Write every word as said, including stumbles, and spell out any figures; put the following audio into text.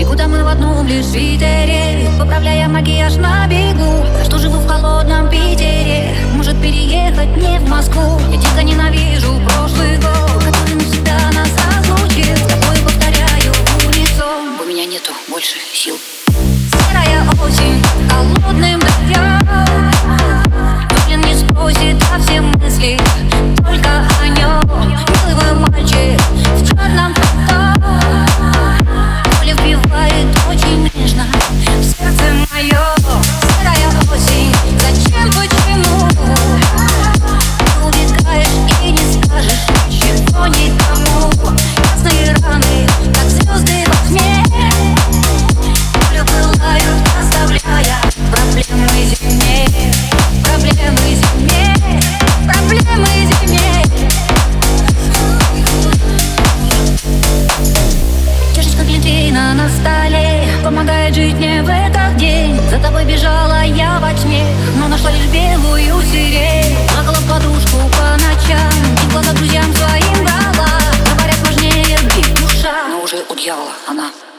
И куда мы в одном лишь свитере, поправляя макияж на бегу. За что живу в холодном Питере? Может переехать не в Москву? Я дико ненавижу прошлый год, который навсегда нас разлучил. С тобой повторяю в унисон: у меня нету больше сил. Серая осень холодным дождем, блин, не спросит о все мысли только о нем. Милый мальчик в черном пальто, поле вбивает очень нежно в сердце мое. Серая осень, зачем, почему ты убегаешь и не скажешь ничего никому? Красные раны, как звезды во тьме, поле пылают, оставляя проблемы зимнее. Проблемы зимнее, проблемы зимнее. Чашечка глинтвейна на столе помогает жить мне в этот день. За тобой бежала я во тьме, но нашла лишь белую сирень. Плакала в подушку по ночам и глаза друзьям своим брала. Говорят, важнее бить душа, но уже у дьявола она.